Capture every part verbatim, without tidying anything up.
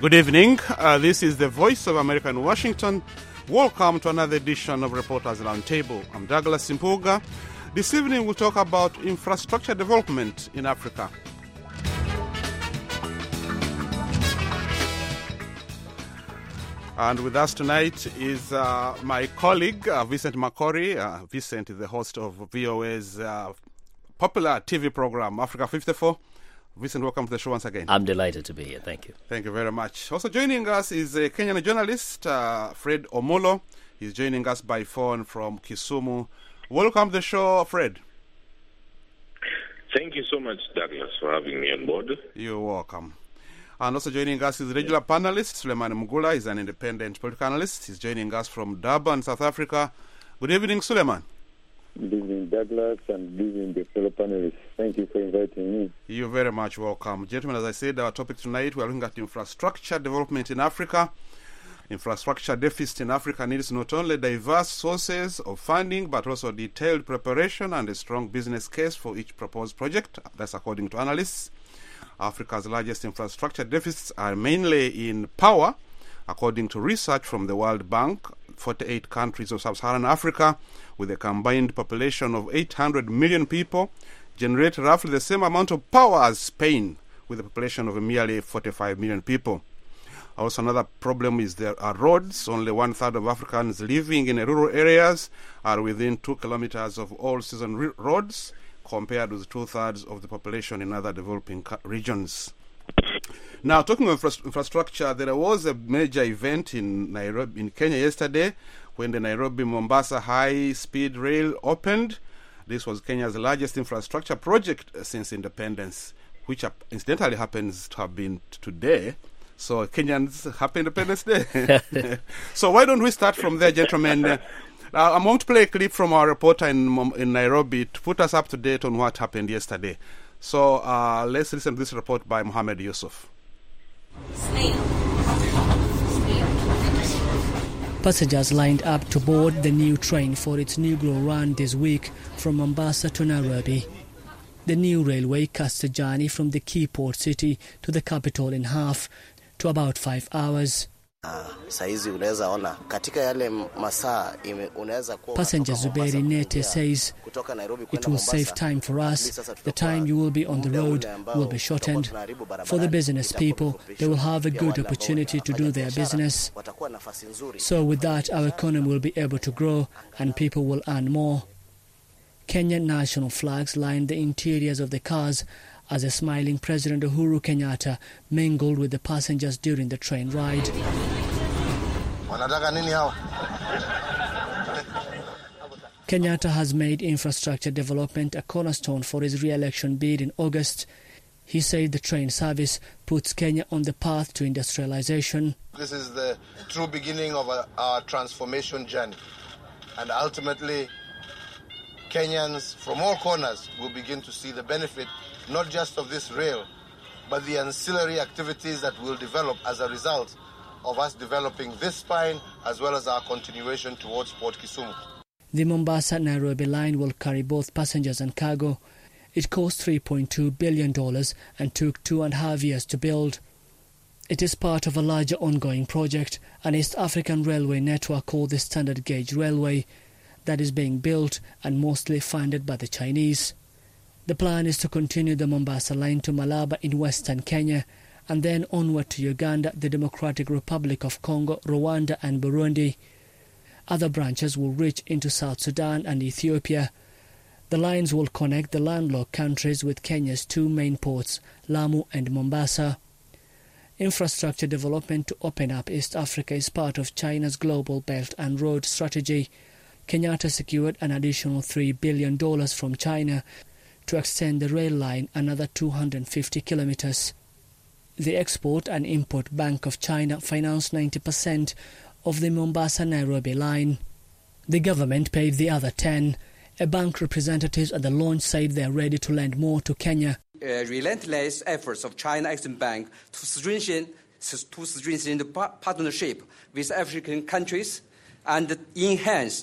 Good evening. Uh, this is the Voice of America in Washington. Welcome to another edition of Reporters Roundtable. I'm Douglas Simpuga. This evening we'll talk about infrastructure development in Africa. And with us tonight is uh, my colleague, uh, Vincent Makori. Uh, Vincent is the host of V O A's uh, popular T V program, Africa fifty-four. Vincent, welcome to the show once again. I'm delighted to be here. Thank you. Thank you very much. Also joining us is a Kenyan journalist, uh, Fred Omolo. He's joining us by phone from Kisumu. Welcome to the show, Fred. Thank you so much, Douglas, for having me on board. You're welcome. And also joining us is regular panelist, Suleiman Mugula. He's an independent political analyst. He's joining us from Durban, South Africa. Good evening, Suleiman. Good evening, Douglas, and good evening, the fellow panelists. Thank you for inviting me. You're very much welcome. Gentlemen, as I said, our topic tonight, we are looking at infrastructure development in Africa. Infrastructure deficit in Africa needs not only diverse sources of funding, but also detailed preparation and a strong business case for each proposed project. That's according to analysts. Africa's largest infrastructure deficits are mainly in power. According to research from the World Bank, forty-eight countries of sub-Saharan Africa, with a combined population of eight hundred million people, generate roughly the same amount of power as Spain, with a population of merely forty-five million people. Also, another problem is there are roads. Only one-third of Africans living in rural areas are within two kilometers of all-season re- roads, compared with two-thirds of the population in other developing ca- regions. Now, talking of infra- infrastructure, there was a major event in Nairobi, in Kenya yesterday, when the Nairobi-Mombasa high-speed rail opened. This was Kenya's largest infrastructure project since independence, which incidentally happens to have been today. So Kenyans, happy Independence Day. So why don't we start from there, gentlemen? Uh, I'm going to play a clip from our reporter in, in Nairobi to put us up to date on what happened yesterday. So uh, let's listen to this report by Mohamed Yusuf. Passengers lined up to board the new train for its inaugural run this week from Mombasa to Nairobi. The new railway cuts the journey from the key port city to the capital in half, to about five hours. Passenger Zuberi Nete says it will save time for us. The time you will be on the road will be shortened. For the business people, they will have a good opportunity to do their business. So with that, our economy will be able to grow and people will earn more. Kenyan national flags lined the interiors of the cars as a smiling President Uhuru Kenyatta mingled with the passengers during the train ride. Kenyatta has made infrastructure development a cornerstone for his re-election bid in August. He said the train service puts Kenya on the path to industrialization. This is the true beginning of a, our transformation journey, and ultimately Kenyans from all corners will begin to see the benefit not just of this rail, but the ancillary activities that will develop as a result of us developing this spine as well as our continuation towards Port Kisumu. The Mombasa-Nairobi line will carry both passengers and cargo. It cost three point two billion dollars and took two and a half years to build. It is part of a larger ongoing project, an East African railway network called the Standard Gauge Railway, that is being built and mostly funded by the Chinese. The plan is to continue the Mombasa line to Malaba in western Kenya and then onward to Uganda, the Democratic Republic of Congo, Rwanda and Burundi. Other branches will reach into South Sudan and Ethiopia. The lines will connect the landlocked countries with Kenya's two main ports, Lamu and Mombasa. Infrastructure development to open up East Africa is part of China's Global Belt and Road strategy. Kenyatta secured an additional three billion dollars from China to extend the rail line another two hundred fifty kilometers. The Export and Import Bank of China financed ninety percent of the Mombasa-Nairobi line. The government paid the other ten. A bank representative at the launch said they are ready to lend more to Kenya. Uh, relentless efforts of China Exim Bank to strengthen, to strengthen the partnership with African countries and enhance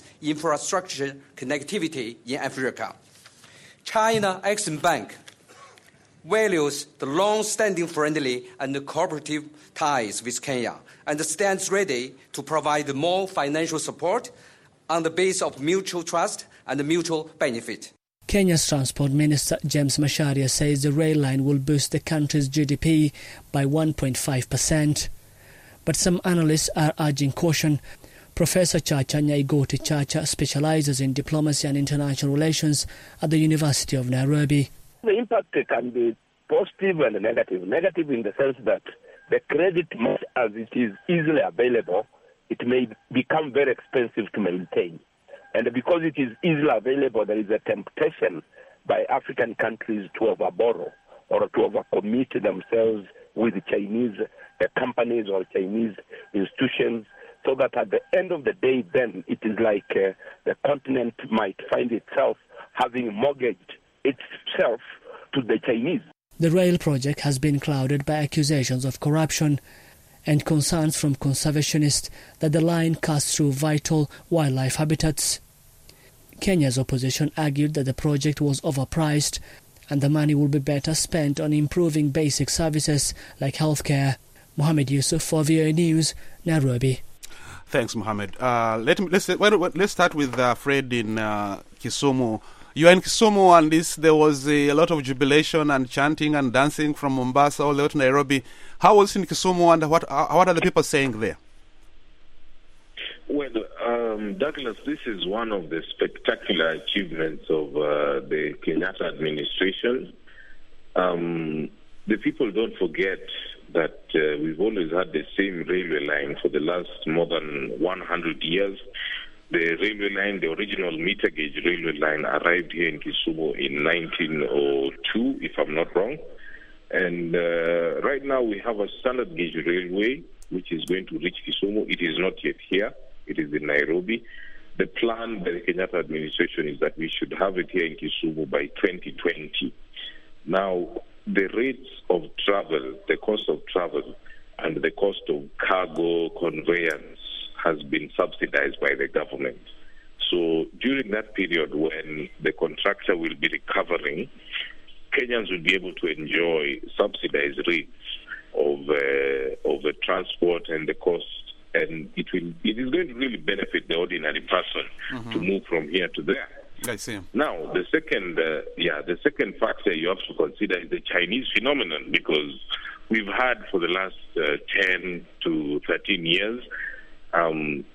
infrastructure connectivity in Africa. China Exim Bank values the long-standing friendly and cooperative ties with Kenya and stands ready to provide more financial support on the basis of mutual trust and mutual benefit. Kenya's Transport Minister James Macharia says the rail line will boost the country's G D P by one point five percent. But some analysts are urging caution. Professor Chacha Nyaigoti Chacha specializes in diplomacy and international relations at the University of Nairobi. The impact can be positive and negative. Negative in the sense that the credit, much as it is easily available, it may become very expensive to maintain. And because it is easily available, there is a temptation by African countries to overborrow or to overcommit themselves with Chinese uh, companies or Chinese institutions, so that at the end of the day, then it is like uh, the continent might find itself having mortgaged itself to the Chinese. The rail project has been clouded by accusations of corruption and concerns from conservationists that the line cuts through vital wildlife habitats. Kenya's opposition argued that the project was overpriced and the money will be better spent on improving basic services like healthcare. Mohammed Yusuf for V O A News, Nairobi. Thanks, Mohammed. Uh, let me, let's, let's start with uh, Fred in uh, Kisumu. You are in Kisumu, and this, there was a, a lot of jubilation and chanting and dancing from Mombasa all the way to Nairobi. How was it in Kisumu, and what, uh, what are the people saying there? Well, um, Douglas, this is one of the spectacular achievements of uh, the Kenyatta administration. Um, the people don't forget that uh, we've always had the same railway line for the last more than one hundred years. The railway line, the original meter gauge railway line, arrived here in Kisumu in nineteen oh two, if I'm not wrong. And uh, right now we have a standard gauge railway which is going to reach Kisumu. It is not yet here. It is in Nairobi. The plan by the Kenyatta administration is that we should have it here in Kisumu by twenty twenty. Now, the rates of travel, the cost of travel, and the cost of cargo conveyance has been subsidized by the government. So during that period when the contractor will be recovering, Kenyans will be able to enjoy subsidized rates of uh, of the transport and the cost, and it will it is going to really benefit the ordinary person mm-hmm. to move from here to there. I see. Now, the second, uh, yeah, the second factor you have to consider is the Chinese phenomenon, because we've had for the last uh, ten to thirteen years um,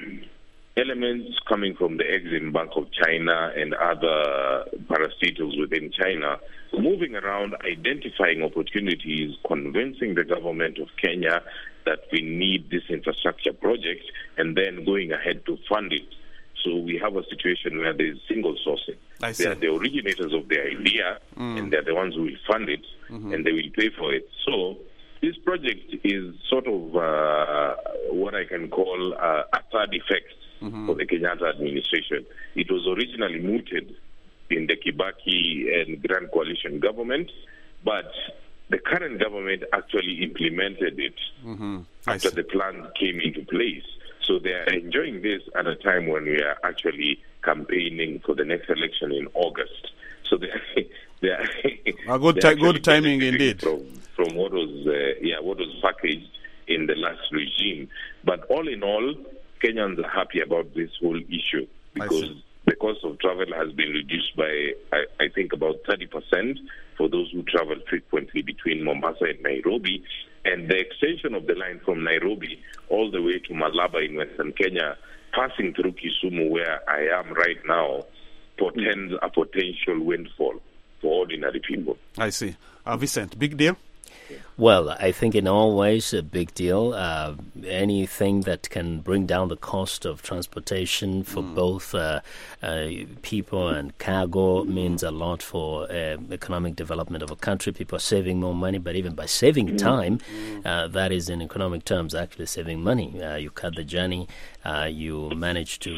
elements coming from the Exim Bank of China and other parastatals within China moving around, identifying opportunities, convincing the government of Kenya that we need this infrastructure project, and then going ahead to fund it. So we have a situation where there is single sourcing. I see. They are the originators of the idea, mm. and they're the ones who will fund it, mm-hmm. and they will pay for it. So this project is sort of uh, what I can call uh, a third effect mm-hmm. for the Kenyatta administration. It was originally mooted in the Kibaki and Grand Coalition government, but the current government actually implemented it mm-hmm. after the plan came into place. So they are enjoying this at a time when we are actually campaigning for the next election in August. So they are, they are a good, ti- good timing indeed from, from what was uh, yeah what was packaged in the last regime. But all in all, Kenyans are happy about this whole issue because the cost of travel has been reduced by I, I think about thirty percent for those who travel frequently between Mombasa and Nairobi. And the extension of the line from Nairobi all the way to Malaba in Western Kenya, passing through Kisumu, where I am right now, portends a potential windfall for ordinary people. I see. Uh, Vincent, big deal? Well, I think in all ways a big deal. Uh, anything that can bring down the cost of transportation for mm. both uh, uh, people and cargo means a lot for uh, economic development of a country. People are saving more money, but even by saving mm. time, uh, that is in economic terms actually saving money. Uh, you cut the journey, uh, you manage to con-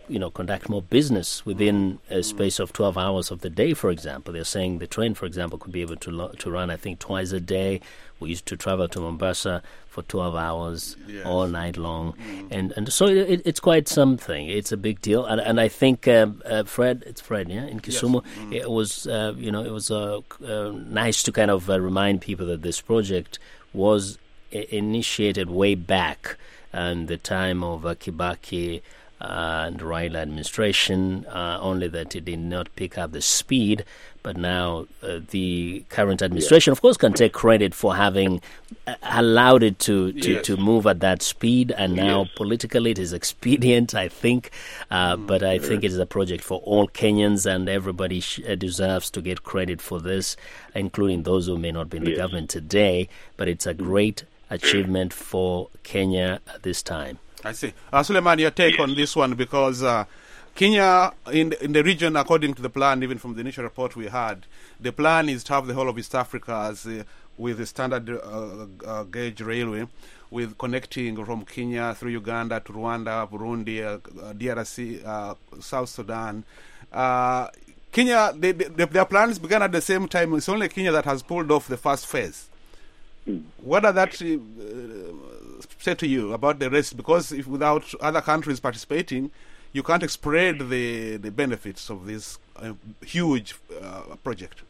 you know, conduct more business within a space of twelve hours of the day, for example. They're saying the train, for example, could be able to lo- to run, I think, twice a day. We used to travel to Mombasa for twelve hours yes. all night long. Mm. And and so it, it's quite something. It's a big deal. And and I think, um, uh, Fred, it's Fred, yeah, in Kisumu, yes. mm. it was, uh, you know, it was uh, uh, nice to kind of uh, remind people that this project was I- initiated way back in the time of uh, Kibaki uh, and the Raila administration, uh, only that it did not pick up the speed. But now uh, the current administration, yeah. of course, can take credit for having uh, allowed it to, to, yes. to move at that speed. And now yes. politically it is expedient, I think. Uh, mm, but I yes. think it is a project for all Kenyans, and everybody sh- uh, deserves to get credit for this, including those who may not be in the yes. government today. But it's a great achievement for Kenya at this time. I see. Uh, Suleiman, your take on this one, because uh, Kenya, in in the region, according to the plan, even from the initial report we had, the plan is to have the whole of East Africa as uh, with a standard uh, uh, gauge railway, with connecting from Kenya through Uganda to Rwanda, Burundi, uh, uh, D R C, uh, South Sudan. Uh, Kenya, they, they, their plans began at the same time. It's only Kenya that has pulled off the first phase. What does that uh, say to you about the rest? Because if without other countries participating, you can't spread the, the benefits of this uh, huge uh, project.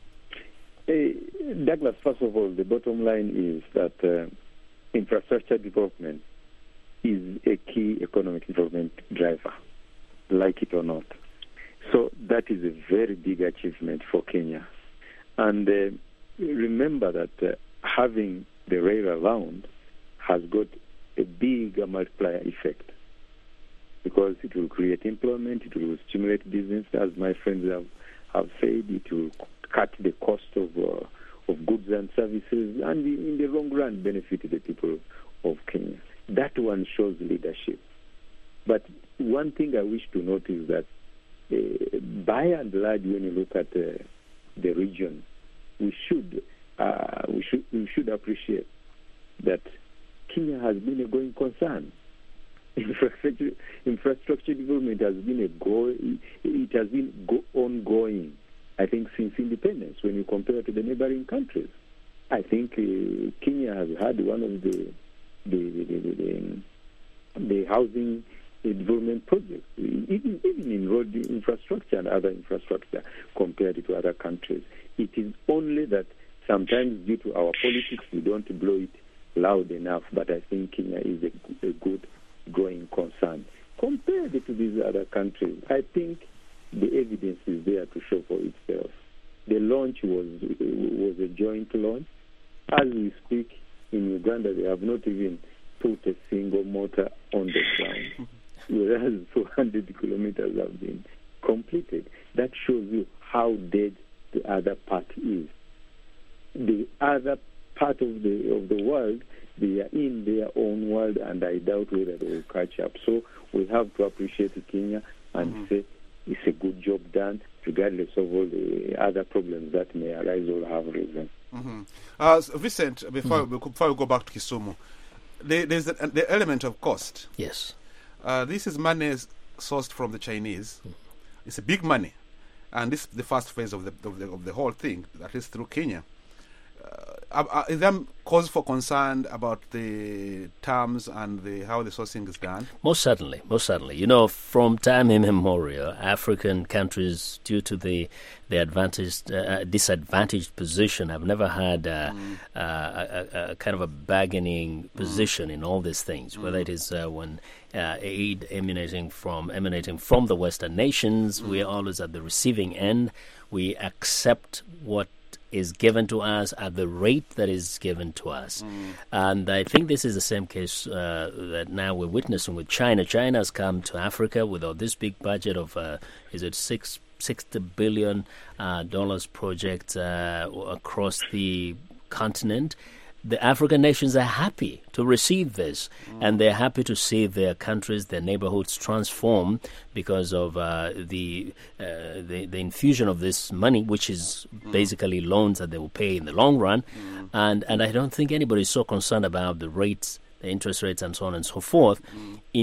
Uh, Douglas, first of all, the bottom line is that uh, infrastructure development is a key economic development driver, like it or not. So that is a very big achievement for Kenya. And uh, remember that uh, having the rail around has got a big multiplier effect, because it will create employment, it will stimulate business, as my friends have, have said, it will cut the cost of uh, of goods and services, and in the long run benefit the people of Kenya. That one shows leadership. But one thing I wish to note is that uh, by and large, when you look at uh, the region, we should uh, we should we should appreciate that Kenya has been a going concern. Infrastructure, infrastructure development has been a go. It has been go, ongoing, I think, since independence. When you compare to the neighboring countries, I think uh, Kenya has had one of the the the, the, the, the housing development projects, even, even in road infrastructure and other infrastructure, compared to other countries. It is only that sometimes, due to our politics, we don't blow it loud enough. But I think Kenya is a, a good growing concern. Compared to these other countries, I think the evidence is there to show for itself. The launch was was a joint launch. As we speak, in Uganda, they have not even put a single motor on the ground, whereas four hundred kilometers have been completed. That shows you how dead the other part is. The other part of the of the world, they are in their own world, and I doubt whether they will catch up. So we have to appreciate Kenya and mm-hmm. say it's a good job done, regardless of all the other problems that may arise or have risen. Mm-hmm. Uh, Vincent, before, mm-hmm. we, before we go back to Kisumu, there, there's the, the element of cost. Yes. Uh, this is money sourced from the Chinese. Mm-hmm. It's a big money. And this is the first phase of the, of the, of the whole thing, that is through Kenya. Uh, uh, is there cause for concern about the terms and the how the sourcing is done? Most certainly, most certainly. You know, from time immemorial, African countries, due to the the advantaged, uh, disadvantaged position, have never had uh, mm. uh, a, a, a kind of a bargaining position mm. in all these things. Mm. Whether it is uh, when uh, aid emanating from emanating from the Western nations, mm. we are always at the receiving end. We accept what is given to us at the rate that is given to us. Mm. And I think this is the same case uh, that now we're witnessing with China. China has come to Africa with uh, this big budget of, uh, is it six, sixty billion dollars uh, project uh, across the continent. The African nations are happy to receive this, mm. and they're happy to see their countries, their neighborhoods transform because of uh, the, uh, the the infusion of this money, which is mm. basically loans that they will pay in the long run. Mm. And and I don't think anybody is so concerned about the rates, the interest rates, and so on and so forth. Mm. In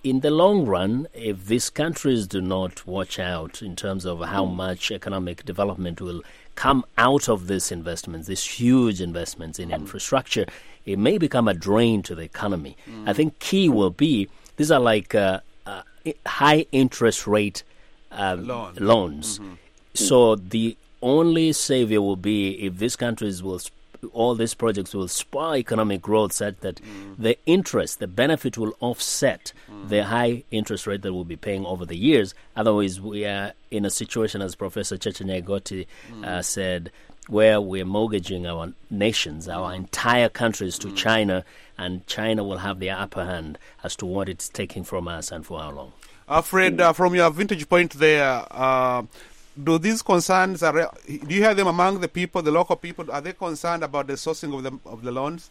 in the long run, if these countries do not watch out in terms of how much economic development will come out of these investments, these huge investments in infrastructure, it may become a drain to the economy. Mm. I think key will be, these are like uh, uh, high interest rate uh, Loan. loans. Mm-hmm. So the only savior will be if these countries will sp- all these projects will spur economic growth such that mm. the interest, the benefit will offset mm. the high interest rate that we'll be paying over the years. Otherwise, we are in a situation, as Professor Chacha Nyaigoti mm. uh, said, where we're mortgaging our nations, our entire countries to mm. China, and China will have the upper hand as to what it's taking from us and for how long. Uh, Fred, uh, from your vantage point there, uh, do these concerns, are, do you hear them among the people, the local people, are they concerned about the sourcing of the, of the loans?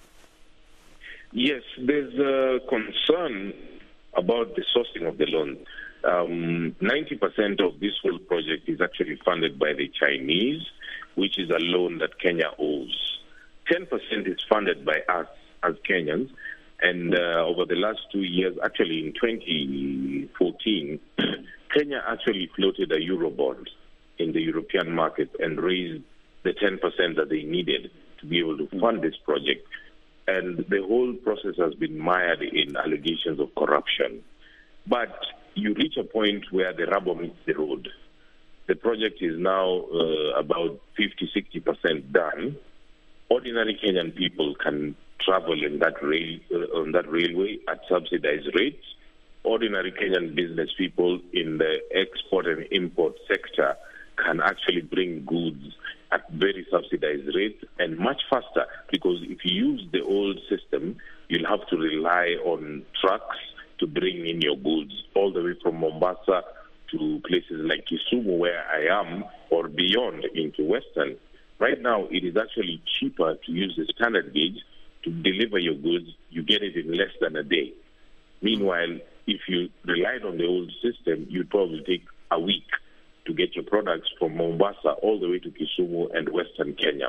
Yes, there's a concern about the sourcing of the loan. Um, ninety percent of this whole project is actually funded by the Chinese, which is a loan that Kenya owes. ten percent is funded by us as Kenyans. And uh, over the last two years, actually in twenty fourteen, Kenya actually floated a Eurobond in the European market and raised the ten percent that they needed to be able to fund this project. And the whole process has been mired in allegations of corruption. But you reach a point where the rubber meets the road. The project is now uh, about fifty, sixty percent done. Ordinary Kenyan people can travel in that rail uh, on that railway at subsidized rates. Ordinary Kenyan business people in the export and import sector can actually bring goods at very subsidized rates and much faster, because if you use the old system, you'll have to rely on trucks to bring in your goods all the way from Mombasa to places like Kisumu, where I am, or beyond into Western. Right now, it is actually cheaper to use the standard gauge to deliver your goods. You get it in less than a day. Meanwhile, if you relied on the old system, you'd probably take a week to get your products from Mombasa all the way to Kisumu and Western Kenya.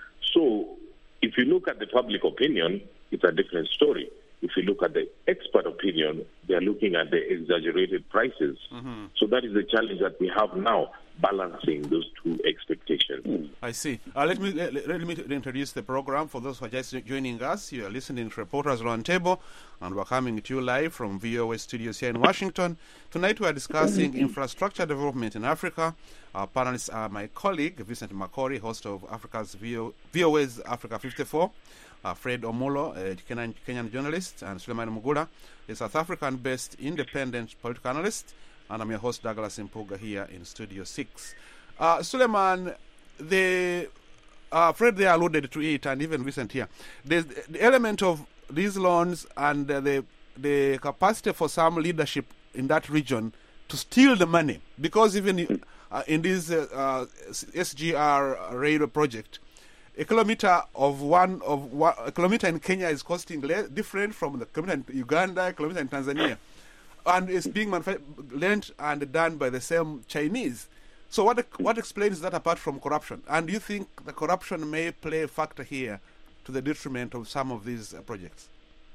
So if you look at the public opinion, it's a different story. If you look at the expert opinion, they're looking at the exaggerated prices. Mm-hmm. So that is the challenge that we have now, balancing those two expectations. Mm. I see. Uh, let me let, let me introduce the program for those who are just joining us. You are listening to Reporters Roundtable, and we're coming to you live from V O A studios here in Washington. Tonight we are discussing infrastructure development in Africa. Our panelists are my colleague, Vincent Makori, host of Africa's V O A's Africa fifty-four. Uh, Fred Omulo, a Kenyan, Kenyan journalist, and Suleiman Mugula, a South African-based independent political analyst, and I'm your host, Douglas Impuga, here in Studio six. Uh, Suleiman, the, uh, Fred there alluded to it, and even Vincent here. There's the element of these loans and uh, the, the capacity for some leadership in that region to steal the money, because even uh, in this uh, uh, S G R railway project, a kilometer of one of one, a kilometer in Kenya is costing less, different from the kilometer in Uganda, a kilometer in Tanzania, and it's being lent and done by the same Chinese. So what what explains that apart from corruption? And do you think the corruption may play a factor here to the detriment of some of these uh, projects?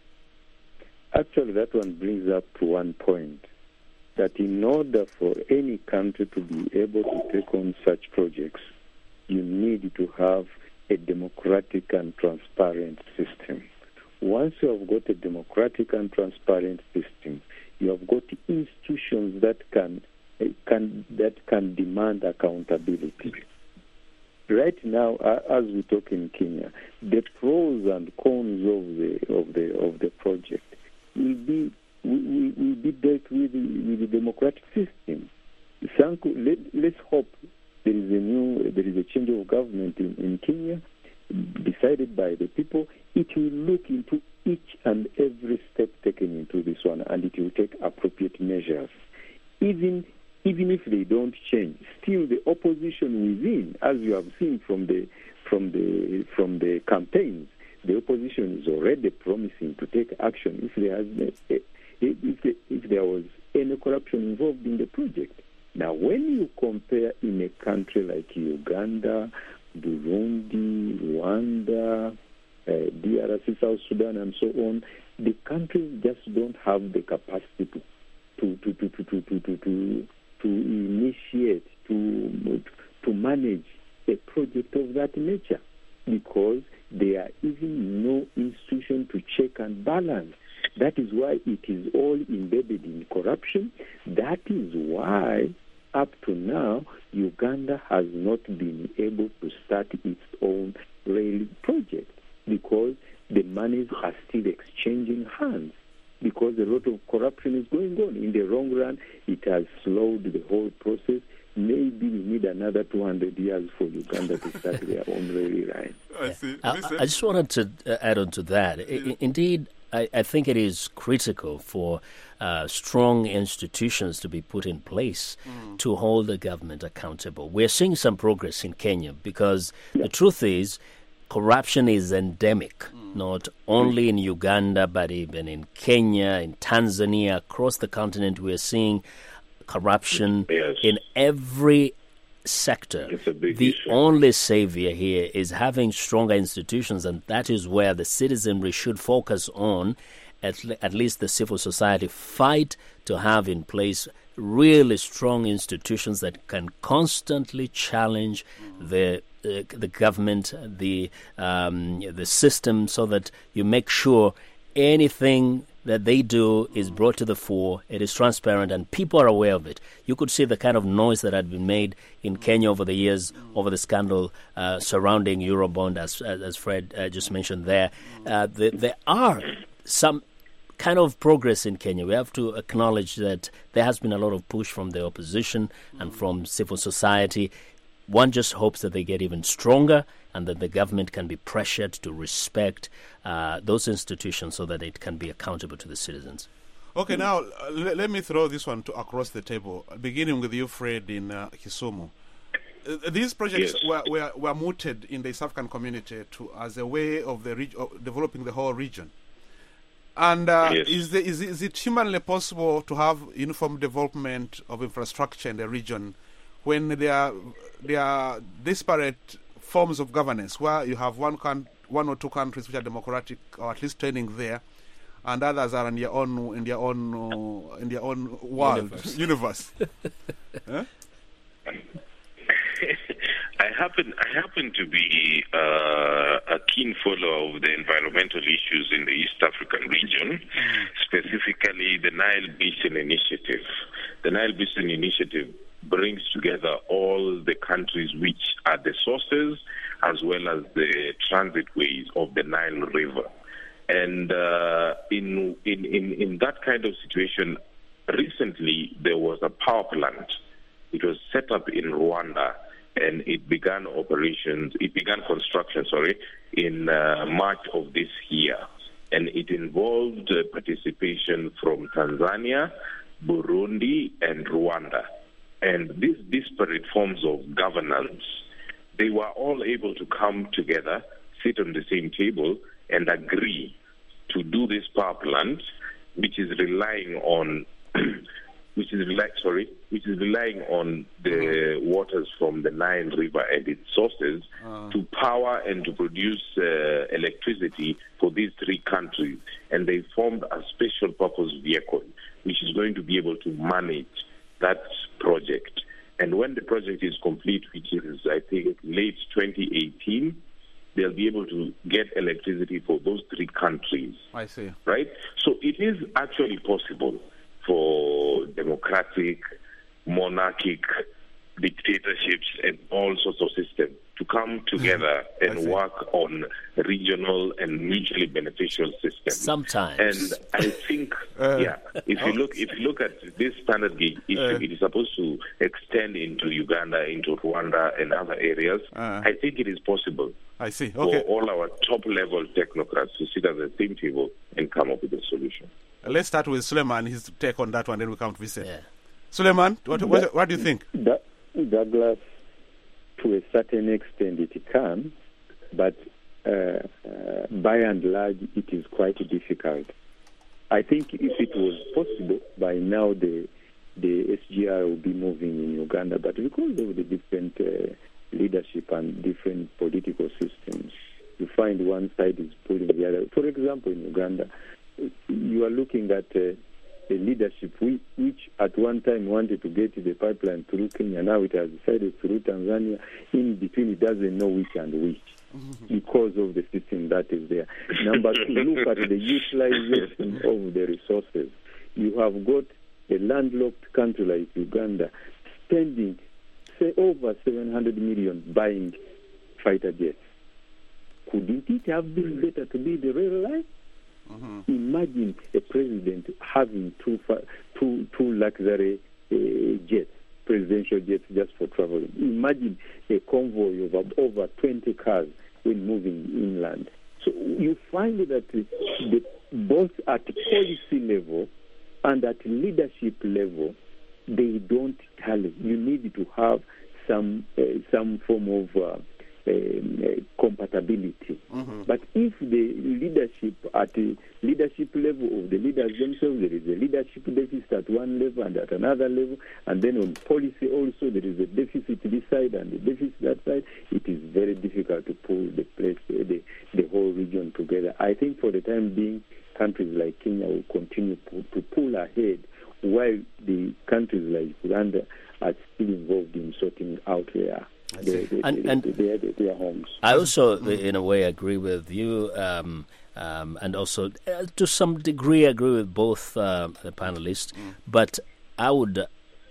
Actually, that one brings up to one point, that in order for any country to be able to take on such projects, you need to have a democratic and transparent system. Once you have got a democratic and transparent system, you have got institutions that can can that can demand accountability. Right now, uh, as we talk in Kenya, the pros and cons of the of the of the project will be will, will be dealt with with the democratic system. Sanku, let, let's hope there is a new there is a change of government in, in Kenya, decided by the people. It will look into each and every step taken into this one, and it will take appropriate measures. Even even if they don't change, still the opposition within, as you have seen from the from the from the campaigns, the opposition is already promising to take action if there has if there, if there was any corruption involved in the project. Now, when you compare in a country like Uganda, Burundi, Rwanda, uh, D R C, South Sudan, and so on, the countries just don't have the capacity to to to to to to to, to, to, to initiate, to to manage a project of that nature, because there are even no institution to check and balance. That is why it is all embedded in corruption. That is why, up to now, Uganda has not been able to start its own rail project, because the monies are still exchanging hands, because a lot of corruption is going on. In the long run, it has slowed the whole process. Maybe we need another two hundred years for Uganda to start their own rail line. I see. I, I just wanted to uh, add on to that. I, indeed, I, I think it is critical for uh, strong institutions to be put in place mm. to hold the government accountable. We're seeing some progress in Kenya, because yeah. the truth is corruption is endemic, mm. not only in Uganda, but even in Kenya, in Tanzania, across the continent. We're seeing corruption yes. in every sector. The issue. Only savior here is having stronger institutions, and that is where the citizenry should focus on, at, le- at least the civil society, fight to have in place really strong institutions that can constantly challenge the uh, the government, the um, the system, so that you make sure anything that they do is brought to the fore, it is transparent, and people are aware of it. You could see the kind of noise that had been made in Kenya over the years, over the scandal uh, surrounding Eurobond, as as Fred uh, just mentioned there. Uh, the, there are some kind of progress in Kenya. We have to acknowledge that there has been a lot of push from the opposition and from civil society. One just hopes that they get even stronger and that the government can be pressured to respect uh, those institutions so that it can be accountable to the citizens. Okay, now uh, l- let me throw this one to across the table, beginning with you, Fred, in uh, Kisumu. Uh, these projects yes. were, were were mooted in the East African community to as a way of the reg- of developing the whole region. And uh, yes. is, the, is is it humanly possible to have uniform development of infrastructure in the region when there are there are disparate forms of governance, where you have one can, one or two countries which are democratic, or at least training there, and others are in their own in their own uh, in their own world universe? universe. huh? I happen I happen to be uh, a keen follower of the environmental issues in the East African region, mm. specifically the Nile Basin Initiative. The Nile Basin Initiative brings together all the countries which are the sources as well as the transitways of the Nile River. And uh, in, in, in, in that kind of situation, recently there was a power plant. It was set up in Rwanda, and it began operations, it began construction, sorry, in uh, March of this year. And it involved uh, participation from Tanzania, Burundi, and Rwanda. And these disparate forms of governance, they were all able to come together, sit on the same table, and agree to do this power plant, which is relying on, which is rely, sorry, which is relying on the waters from the Nile River and its sources uh. to power and to produce uh, electricity for these three countries. And they formed a special purpose vehicle, which is going to be able to manage that project. And when the project is complete, which is, I think, late twenty eighteen, they'll be able to get electricity for those three countries. I see. Right? So it is actually possible for democratic, monarchic dictatorships and all sorts of systems to come together and work on regional and mutually beneficial systems. Sometimes. And I think, uh, yeah, if you look if you look at this standard gauge issue, uh, it is supposed to extend into Uganda, into Rwanda and other areas. Uh, I think it is possible. I see. Okay. For all our top-level technocrats to sit at the same table and come up with a solution. Uh, let's start with Suleiman, his take on that one, then we come to Vincent. Yeah. Suleiman, what, what, what do you think? That, Douglas, to a certain extent it can, but uh, uh, by and large it is quite difficult. I think if it was possible, by now the the S G R will be moving in Uganda, but because of the different uh, leadership and different political systems, you find one side is pulling the other. For example, in Uganda, you are looking at uh, a leadership which, which at one time wanted to get the pipeline through Kenya. Now it has decided through Tanzania. In between, it doesn't know which and which because of the system that is there. Number two, look at the utilization of the resources. You have got a landlocked country like Uganda spending, say, over seven hundred million buying fighter jets. Couldn't it have been better to be the rail line? Mm-hmm. Imagine a president having two two two luxury uh, jets, presidential jets, just for traveling. Imagine a convoy of over twenty cars when moving inland. So you find that the, both at policy level and at leadership level, they don't tally. You need to have some uh, some form of uh, um, uh, compatibility. Mm-hmm. But if the leadership at the leadership level of the leaders themselves, there is a leadership deficit at one level and at another level, and then on policy also there is a deficit this side and a deficit that side, it is very difficult to pull the place, the, the whole region together. I think for the time being, countries like Kenya will continue to, to pull ahead, while the countries like Uganda are still involved in sorting out their their, their, and, and their, their, their homes. I also, in a way, agree with you, um, um, and also uh, to some degree agree with both uh, the panelists. Mm. But I would,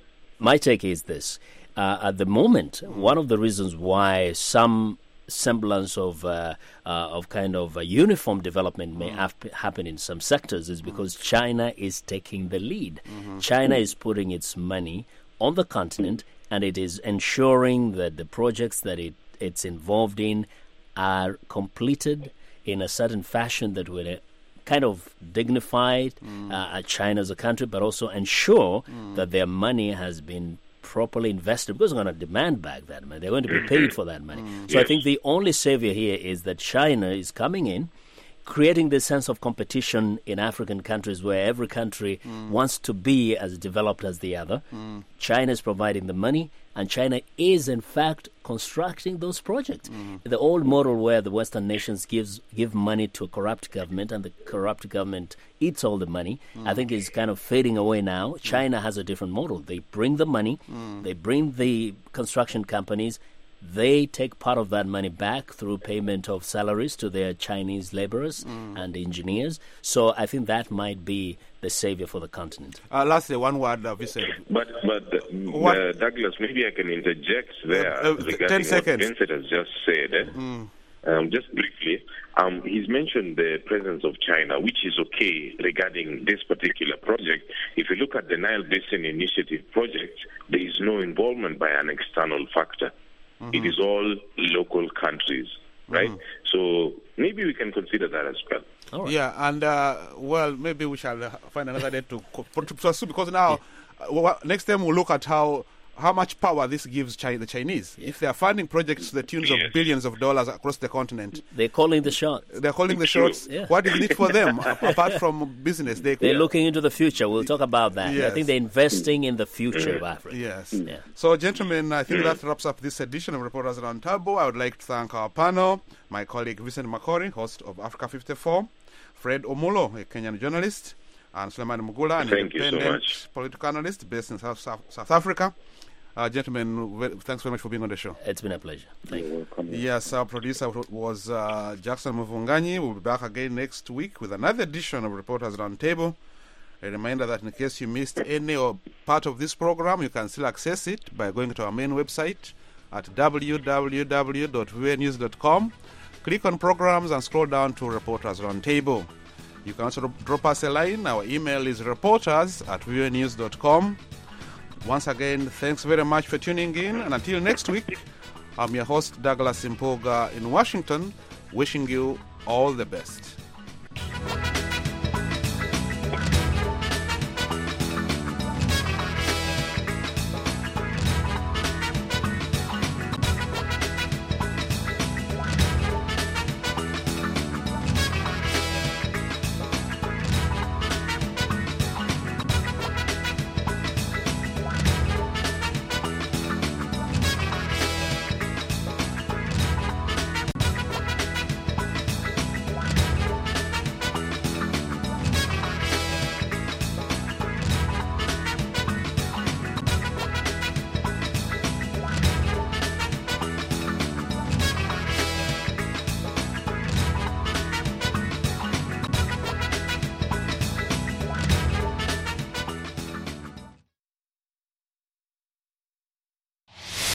my take is this: uh, at the moment, mm. one of the reasons why some semblance of uh, uh, of kind of a uniform development may have, happen in some sectors is because China is taking the lead. Mm-hmm. China is putting its money on the continent, and it is ensuring that the projects that it, it's involved in are completed in a certain fashion that will uh, kind of dignify mm. uh, China as a country, but also ensure mm. that their money has been properly invested, because they're going to demand back that money. They're going to be paid for that money. Mm. So yes. I think the only savior here is that China is coming in, creating this sense of competition in African countries where every country mm. wants to be as developed as the other. Mm. China is providing the money, and China is, in fact, constructing those projects. Mm. The old model where the Western nations gives give money to a corrupt government and the corrupt government eats all the money, mm. I think is kind of fading away now. Mm. China has a different model. They bring the money, mm. they bring the construction companies, they take part of that money back through payment of salaries to their Chinese laborers mm. and engineers. So I think that might be the savior for the continent. Uh, lastly, one word, uh, Vincent. But, but uh, uh, Douglas, maybe I can interject there uh, uh, regarding ten seconds. what Vincent has just said. Eh? Mm. Um, just briefly, um, he's mentioned the presence of China, which is okay regarding this particular project. If you look at the Nile Basin Initiative project, there is no involvement by an external factor. Mm-hmm. It is all local countries, right? Mm-hmm. So maybe we can consider that as well. All right. Yeah, and uh, well, maybe we shall find another day to, to pursue, because now, yeah. uh, next time we'll look at how how much power this gives China, the Chinese. Yeah. If they are funding projects to the tunes yes. of billions of dollars across the continent. They're calling the shots. They're calling the shots. Yeah. What is it for them, apart from business? They they're looking into the future. We'll talk about that. Yes. I think they're investing in the future of Africa. Yes. Yeah. So, gentlemen, I think that wraps up this edition of Reporters Roundtable. I would like to thank our panel, my colleague Vincent Makori, host of Africa fifty-four, Fred Omulo, a Kenyan journalist, and Suleiman Mugula, an Thank independent so political analyst based in South, South, South Africa. Uh, gentlemen, well, thanks very much for being on the show. It's been a pleasure. Thank You're you. welcome. Yes, our producer was uh, Jackson Muvunganyi. We'll be back again next week with another edition of Reporters Roundtable. A reminder that in case you missed any or part of this program, you can still access it by going to our main website at w w w dot v o a news dot com. Click on programs and scroll down to Reporters Roundtable. You can also drop us a line. Our email is reporters at v o a news dot com. Once again, thanks very much for tuning in. And until next week, I'm your host, Douglas Impoga in Washington, wishing you all the best.